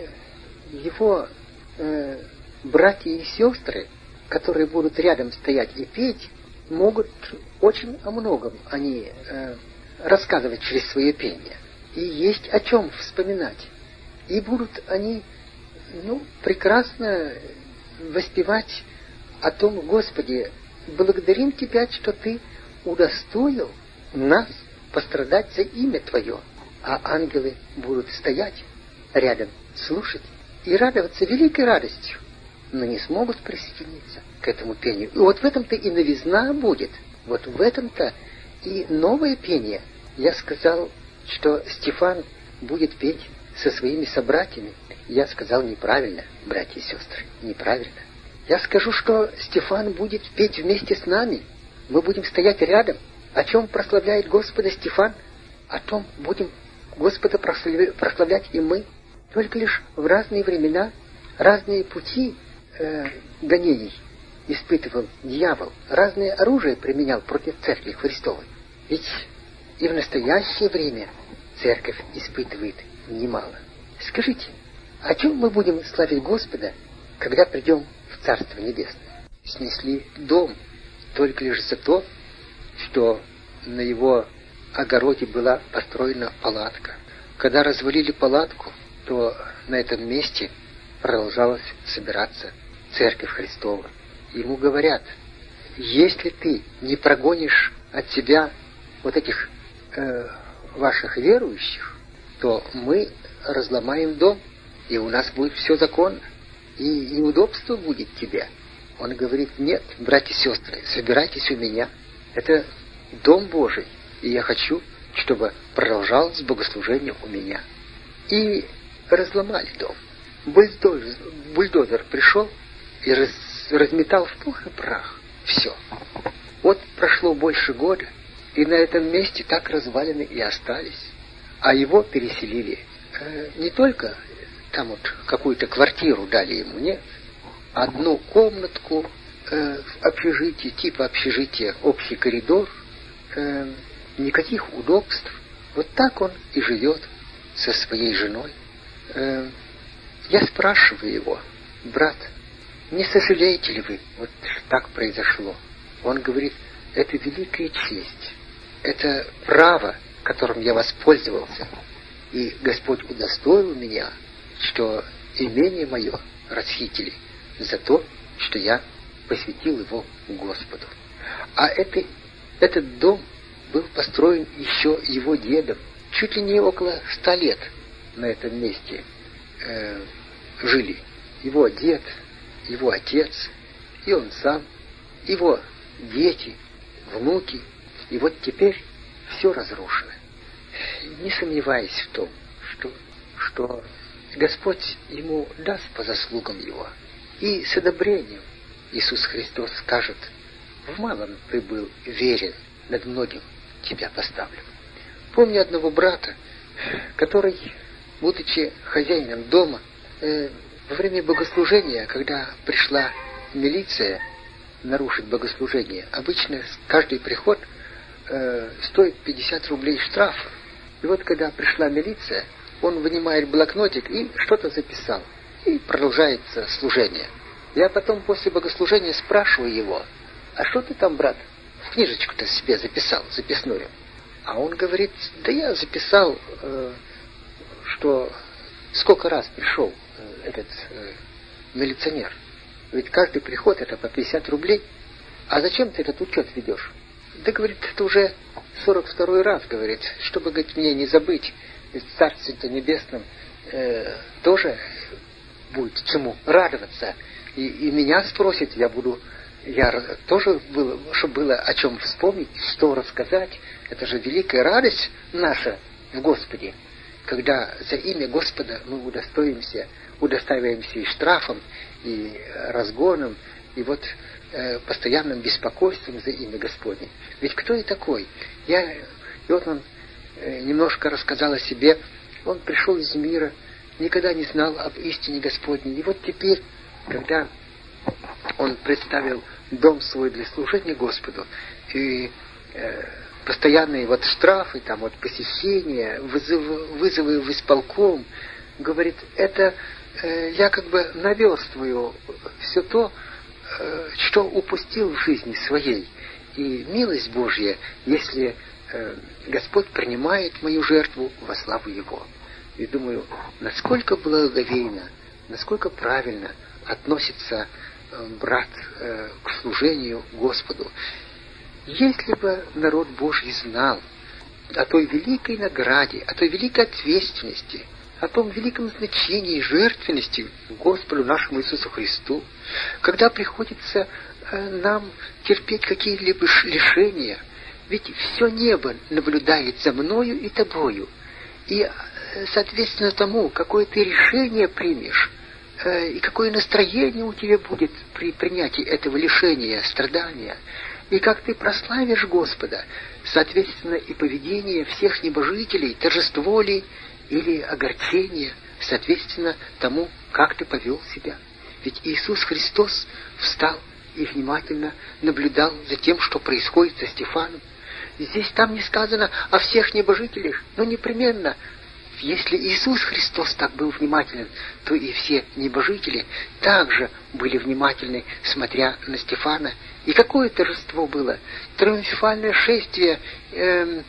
Speaker 1: его э, братья и сестры, которые будут рядом стоять и петь, могут очень о многом они э, рассказывать через свое пение. И есть о чем вспоминать. И будут они ну, прекрасно воспевать о том: Господи, благодарим Тебя, что Ты удостоил нас пострадать за имя Твое. А ангелы будут стоять рядом, слушать и радоваться великой радостью, но не смогут присоединиться к этому пению. И вот в этом-то и новизна будет. Вот в этом-то и новое пение. Я сказал, что Стефан будет петь со своими собратьями. Я сказал неправильно, братья и сестры, неправильно. Я скажу, что Стефан будет петь вместе с нами. Мы будем стоять рядом. О чем прославляет Господа Стефан? О том будем Господа прославлять и мы. Только лишь в разные времена, разные пути э, гонений испытывал дьявол, разное оружие применял против Церкви Христовой. Ведь и в настоящее время Церковь испытывает немало. Скажите, о чем мы будем славить Господа, когда придем в Царство Небесное? Снесли дом только лишь за то, что на его огороде была построена палатка. Когда развалили палатку, то на этом месте продолжалась собираться Церковь Христова. Ему говорят: если ты не прогонишь от себя вот этих э, ваших верующих, то мы разломаем дом, и у нас будет все законно, и неудобство будет тебе. Он говорит: нет, братья и сестры, собирайтесь у меня. Это дом Божий, и я хочу, чтобы продолжалось богослужение у меня. И разломали дом. Бульдозер, бульдозер пришел и раз, разметал в пух и прах все. Вот прошло больше года, и на этом месте так развалины и остались. А его переселили э, не только там вот какую-то квартиру дали ему, нет, одну комнатку э, в общежитии, типа общежития, общий коридор, э, никаких удобств. Вот так он и живет со своей женой. Э, я спрашиваю его: брат, не сожалеете ли вы, вот так произошло? Он говорит: это великая честь, это право, которым я воспользовался, и Господь удостоил меня, что имение мое расхитили за то, что я посвятил его Господу. А это, этот дом был построен еще его дедом. Чуть ли не около ста лет на этом месте э, жили его дед, его отец, и он сам, его дети, внуки. И вот теперь все разрушено. Не сомневаясь в том, что, что Господь ему даст по заслугам его. И с одобрением Иисус Христос скажет: в малом ты был верен, над многим тебя поставлю. Помню одного брата, который, будучи хозяином дома, э, во время богослужения, когда пришла милиция нарушить богослужение, обычно каждый приход э, стоит пятьдесят рублей штрафа. И вот когда пришла милиция, он вынимает блокнотик и что-то записал. И продолжается служение. Я потом после богослужения спрашиваю его: а что ты там, брат, в книжечку-то себе записал, записную? А он говорит: да я записал, э, что сколько раз пришел э, этот э, милиционер. Ведь каждый приход это по пятьдесят рублей. А зачем ты этот учет ведешь? Да, говорит, это уже сорок второй раз, говорит, чтобы, говорит, мне не забыть, ведь в Царстве-то Небесном э, тоже будет чему радоваться. И, и меня спросит, я буду, я тоже, было, чтобы было о чем вспомнить, что рассказать. Это же великая радость наша в Господе, когда за имя Господа мы удостоимся, удостаиваемся и штрафом, и разгоном, и вот э, постоянным беспокойством за имя Господне. Ведь кто я такой? Я, и вот он э, немножко рассказал о себе. Он пришел из мира, никогда не знал об истине Господней. И вот теперь, когда он представил дом свой для служения Господу, и э, постоянные вот штрафы, там вот посещения, вызовы, вызовы в исполком, говорит, это э, я как бы наверстываю все то, э, что упустил в жизни своей. И милость Божья, если э, Господь принимает мою жертву во славу Его. И думаю, насколько благоговейно, насколько правильно относится э, брат э, к служению Господу. Если бы народ Божий знал о той великой награде, о той великой ответственности, о том великом значении жертвенности Господу нашему Иисусу Христу, когда приходится э, нам терпеть какие-либо лишения, ведь все небо наблюдает за мною и тобою, и э, соответственно тому, какое ты решение примешь, э, и какое настроение у тебя будет при принятии этого лишения, страдания, и как ты прославишь Господа, соответственно и поведение всех небожителей, торжество ли или огорчение, соответственно тому, как ты повел себя. Ведь Иисус Христос встал и внимательно наблюдал за тем, что происходит со Стефаном. Здесь там не сказано о всех небожителях, но непременно, если Иисус Христос так был внимателен, то и все небожители также были внимательны, смотря на Стефана. И какое торжество было? Триумфальное шествие э,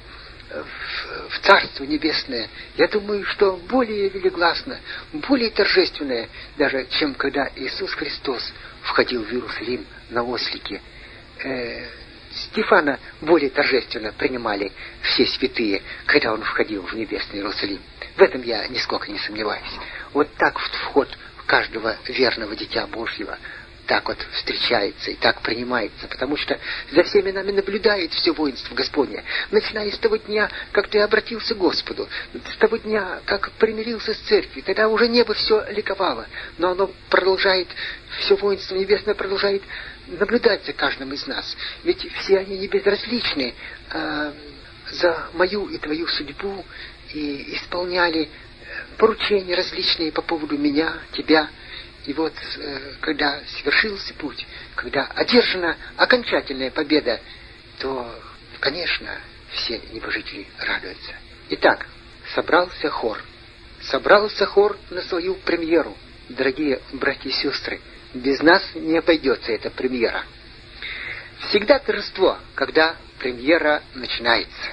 Speaker 1: в, в Царство Небесное. Я думаю, что более велигласно, более торжественное, даже чем когда Иисус Христос входил в Иерусалим на ослике. Э, Стефана более торжественно принимали все святые, когда он входил в небесный Иерусалим. В этом я нисколько не сомневаюсь. Вот так вход каждого верного дитя Божьего так вот встречается и так принимается, потому что за всеми нами наблюдает все воинство Господне, начиная с того дня, как ты обратился к Господу, с того дня, как примирился с церковью, тогда уже небо все ликовало, но оно продолжает, все воинство небесное продолжает наблюдать за каждым из нас, ведь все они не безразличны э, за мою и твою судьбу, и исполняли поручения различные по поводу меня, тебя. И вот, когда свершился путь, когда одержана окончательная победа, то, конечно, все небожители радуются. Итак, собрался хор. Собрался хор на свою премьеру. Дорогие братья и сестры, без нас не обойдется эта премьера. Всегда торжество, когда премьера начинается.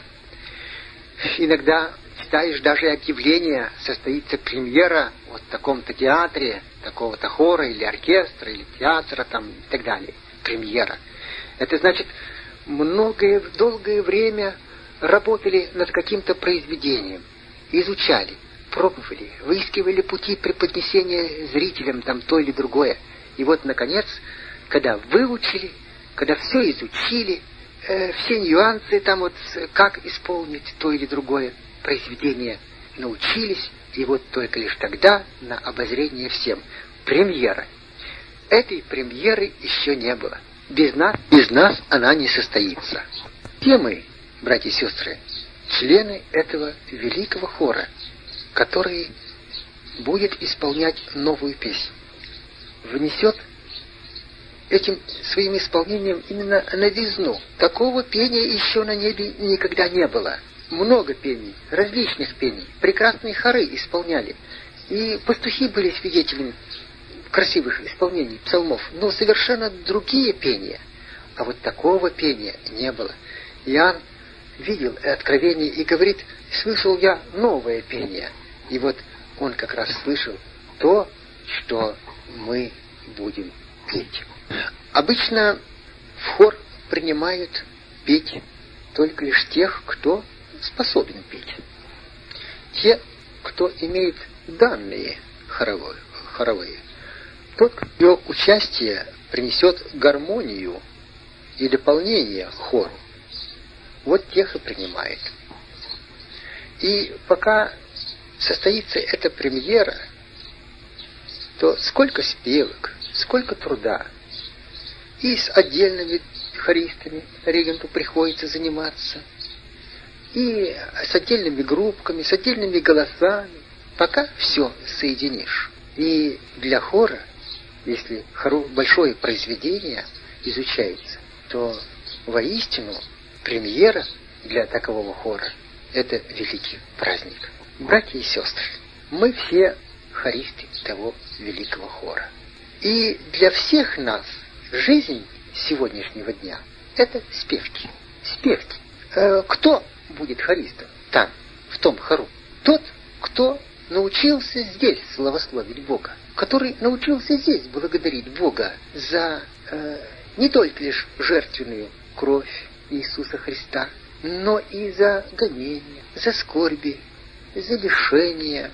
Speaker 1: Иногда читаешь даже объявление, состоится премьера вот в таком-то театре, такого-то хора или оркестра, или театра там, и так далее. Премьера. Это значит, многое, долгое время работали над каким-то произведением, изучали, пробовали, выискивали пути преподнесения зрителям там то или другое. И вот, наконец, когда выучили, когда все изучили, э, все нюансы там вот, как исполнить то или другое произведение, научились, и вот только лишь тогда на обозрение всем. Премьера. Этой премьеры еще не было. Без нас, без нас она не состоится. Все мы, братья и сестры, члены этого великого хора, который будет исполнять новую песнь, внесет этим своим исполнением именно новизну. Такого пения еще на небе никогда не было. Много пений, различных пений, прекрасные хоры исполняли. И пастухи были свидетелями красивых исполнений псалмов, но совершенно другие пения. А вот такого пения не было. Иоанн видел откровение и говорит: слышал я новое пение. И вот он как раз слышал то, что мы будем петь. Обычно в хор принимают петь только лишь тех, кто способен петь. Те, кто имеет данные хоровые. хоровые. Тот, кто участие принесет гармонию и дополнение хору, вот тех и принимает. И пока состоится эта премьера, то сколько спевок, сколько труда. И с отдельными хористами регенту приходится заниматься, и с отдельными группками, с отдельными голосами, пока все соединишь. И для хора, если большое произведение изучается, то воистину премьера для такового хора – это великий праздник. Братья и сестры, мы все хористы того великого хора. И для всех нас жизнь сегодняшнего дня – это спевки. Спевки. Э, кто будет хористом там, в том хору? Тот, кто научился здесь славословить Бога, который научился здесь благодарить Бога за э, не только лишь жертвенную кровь Иисуса Христа, но и за гонения, за скорби, за лишения,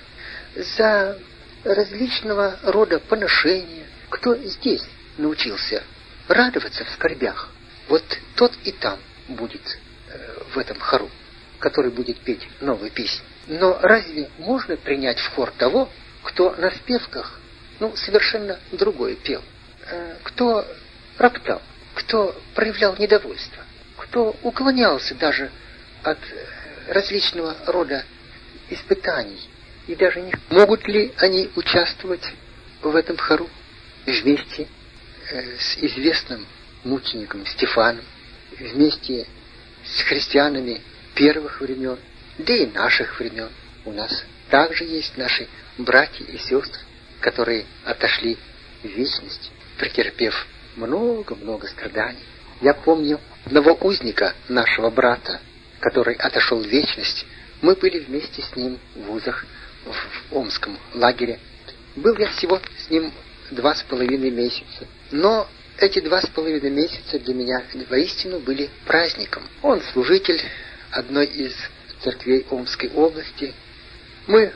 Speaker 1: за различного рода поношения. Кто здесь научился радоваться в скорбях, вот тот и там будет э, в этом хору, который будет петь новые песни. Но разве можно принять в хор того, кто на спевках, ну, совершенно другое пел, э, кто роптал, кто проявлял недовольство, кто уклонялся даже от различного рода испытаний, и даже не могут ли они участвовать в этом хору вместе э, с известным мучеником Стефаном, вместе с христианами первых времен, да и наших времен. У нас также есть наши братья и сестры, которые отошли в вечность, претерпев много-много страданий. Я помню одного узника, нашего брата, который отошел в вечность. Мы были вместе с ним в вузах, в Омском лагере. Был я всего с ним два с половиной месяца. Но эти два с половиной месяца для меня воистину были праздником. Он служитель одной из церквей Омской области. Мы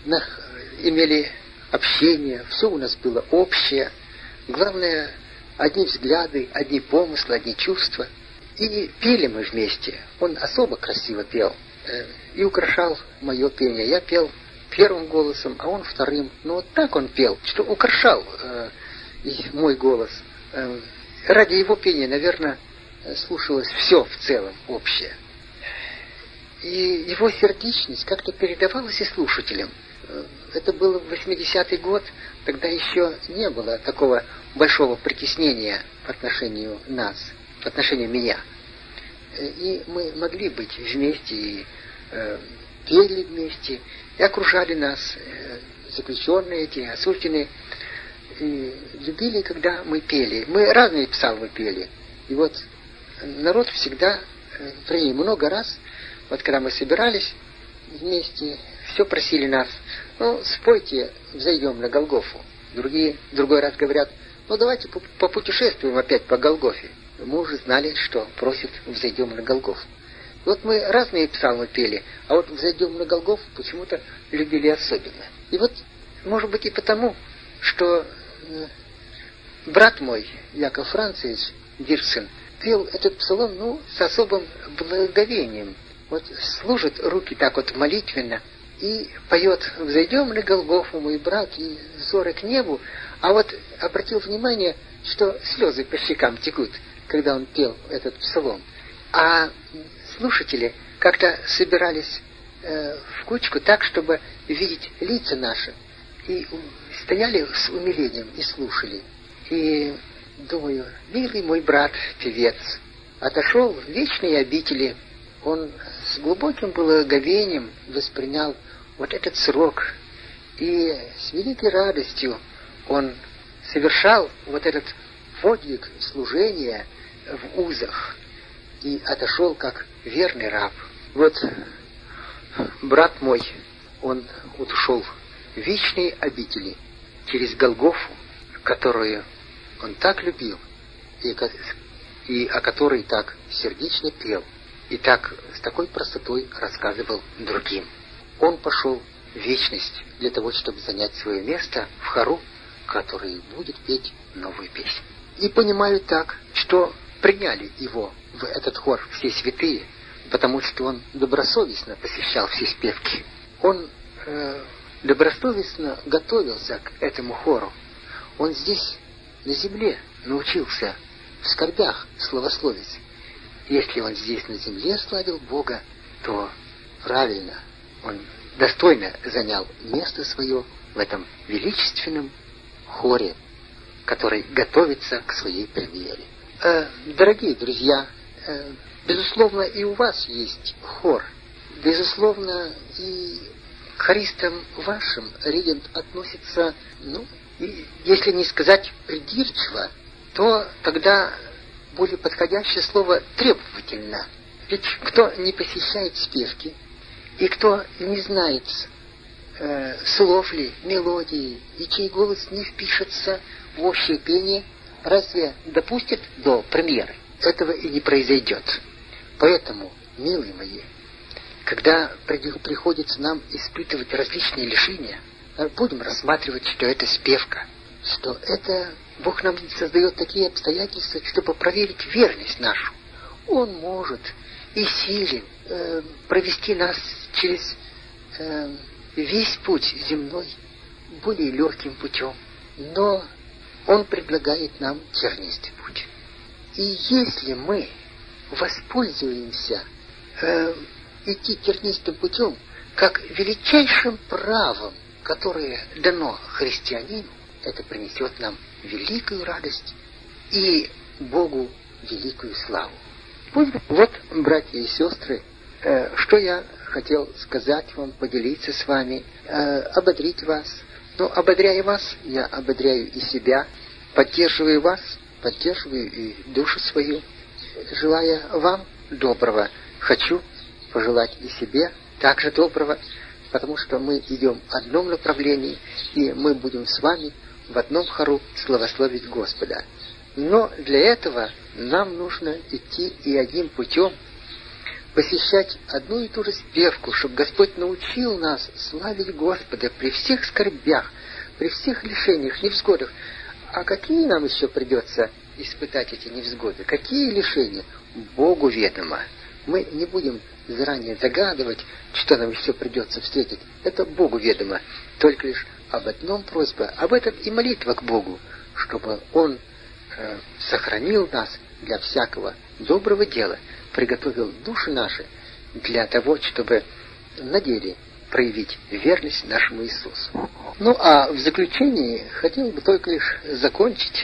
Speaker 1: имели общение, все у нас было общее. Главное, одни взгляды, одни помыслы, одни чувства. И пели мы вместе. Он особо красиво пел и украшал мое пение. Я пел первым голосом, а он вторым. Но вот так он пел, что украшал э, мой голос. Э, ради его пения, наверное, слушалось все в целом общее. И его сердечность как-то передавалась и слушателям. Это был восьмидесятый год, тогда еще не было такого большого притеснения по отношению нас, по отношению меня. И мы могли быть вместе, и э, пели вместе, и окружали нас э, заключенные эти, осужденные, и любили, когда мы пели. Мы разные псалмы пели. И вот народ всегда, э, при много раз, вот когда мы собирались вместе, все просили нас: ну, спойте, взойдем на Голгофу. Другие, другой раз говорят: ну, давайте попутешествуем опять по Голгофе. Мы уже знали, что просят: взойдем на Голгофу. Вот мы разные псалмы пели, а вот взойдем на Голгофу почему-то любили особенно. И вот, может быть, и потому, что брат мой, Яков Францевич Дирксен, пел этот псалом, ну, с особым благоговением. Вот служит руки так вот молитвенно и поет: взойдем на Голгофу, мой брат, и взоры к небу. А вот обратил внимание, что слезы по щекам текут, когда он пел этот псалом. А слушатели как-то собирались э, в кучку так, чтобы видеть лица наши. И стояли с умилением и слушали. И думаю, милый мой брат, певец, отошел в вечные обители. Он с глубоким благоговением воспринял вот этот срок. И с великой радостью он совершал вот этот подвиг служения в узах. И отошел как верный раб. Вот брат мой, он ушел в вечные обители через Голгофу, которую он так любил, и, и о которой так сердечно пел, и так с такой простотой рассказывал другим. Он пошел в вечность для того, чтобы занять свое место в хору, который будет петь новую песню. И понимаю так, что приняли его в этот хор все святые, потому что он добросовестно посещал все спевки. Он э, добросовестно готовился к этому хору. Он здесь, на земле, научился в скорбях славословить. Если он здесь, на земле, славил Бога, то правильно, он достойно занял место свое в этом величественном хоре, который готовится к своей премьере. Э, дорогие друзья, э, безусловно, и у вас есть хор. Безусловно, и к хористам вашим регент относится, ну, и, если не сказать придирчиво, то тогда более подходящее слово требовательно. Ведь кто не посещает спевки, и кто не знает э, слов ли, мелодии, и чей голос не впишется в общее пение, разве допустит до премьеры? Этого и не произойдет. Поэтому, милые мои, когда приходится нам испытывать различные лишения, будем рассматривать, что это спевка, что это Бог нам создает такие обстоятельства, чтобы проверить верность нашу. Он может и силен э, провести нас через э, весь путь земной более легким путем, но Он предлагает нам тернистый путь. И если мы воспользуемся э, идти тернистым путем как величайшим правом, которое дано христианину, это принесет нам великую радость и Богу великую славу. Вот, братья и сестры, э, что я хотел сказать вам, поделиться с вами, э, ободрить вас. Но ободряя вас, я ободряю и себя, поддерживаю вас, поддерживаю и душу свою. Желая вам доброго, хочу пожелать и себе также доброго, потому что мы идем в одном направлении, и мы будем с вами в одном хору славословить Господа. Но для этого нам нужно идти и одним путем, посещать одну и ту же спевку, чтобы Господь научил нас славить Господа при всех скорбях, при всех лишениях, невзгодах. А какие нам еще придется испытать эти невзгоды? Какие лишения? Богу ведомо. Мы не будем заранее загадывать, что нам еще придется встретить. Это Богу ведомо. Только лишь об одном просьба, об этом и молитва к Богу, чтобы Он э, сохранил нас для всякого доброго дела, приготовил души наши для того, чтобы на деле проявить верность нашему Иисусу. Ну, а в заключении хотел бы только лишь закончить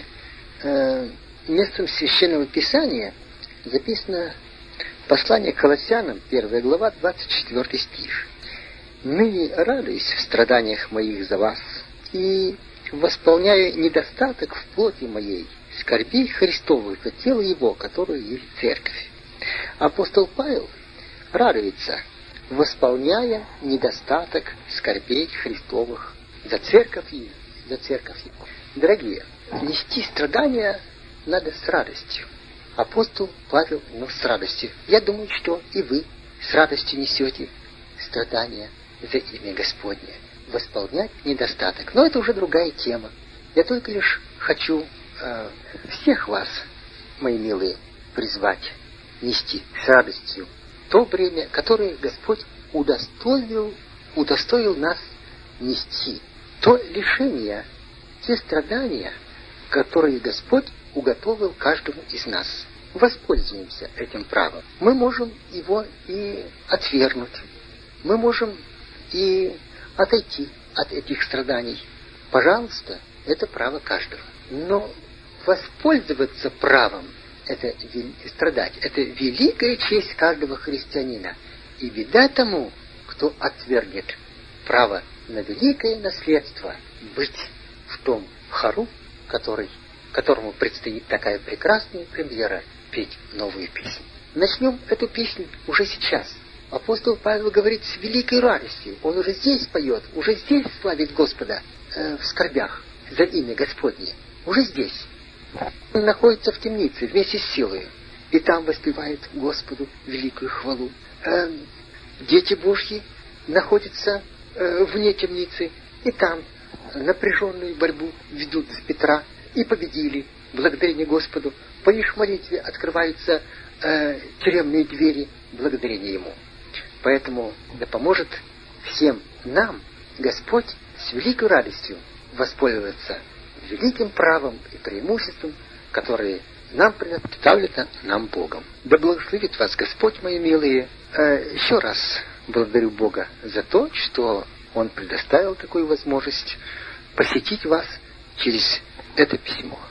Speaker 1: э, местом Священного Писания записано послание к Колоссянам, первая глава, двадцать четвёртый стих. «Ныне радуюсь в страданиях моих за вас, и восполняю недостаток в плоти моей, скорбей Христовых за тело Его, которое есть церковь». Апостол Павел радуется, восполняя недостаток скорбей Христовых за церковь Его, за церковь Его. Дорогие, нести страдания надо с радостью. Апостол Павел нес с радостью. Я думаю, что и вы с радостью несете страдания за имя Господне, восполнять недостаток. Но это уже другая тема. Я только лишь хочу э, всех вас, мои милые, призвать нести с радостью то бремя, которое Господь удостоил, удостоил нас нести. То лишение, те страдания, которые Господь уготовил каждому из нас. воспользуемся этим правом. Мы можем его и отвергнуть. Мы можем и отойти от этих страданий. Пожалуйста, это право каждого. Но воспользоваться правом это страдать, это великая честь каждого христианина. И беда тому, кто отвергнет право на великое наследство быть в том хору, который, которому предстоит такая прекрасная премьера петь новую песню. Начнем эту песню уже сейчас. Апостол Павел говорит с великой радостью. Он уже здесь поет, уже здесь славит Господа э, в скорбях за имя Господне. Уже здесь. Он находится в темнице вместе с силой. И там воспевает Господу великую хвалу. Э, дети Божьи находятся э, вне темницы. И там напряженную борьбу ведут с Петра. И победили. Благодарение Господу. По их молитве открываются э, тюремные двери. Благодарение Ему. Поэтому да поможет всем нам Господь с великой радостью воспользоваться великим правом и преимуществом, которые нам предоставлено нам Богом. Да благословит вас Господь, мои милые. Э, еще раз благодарю Бога за то, что Он предоставил такую возможность посетить вас через это письмо.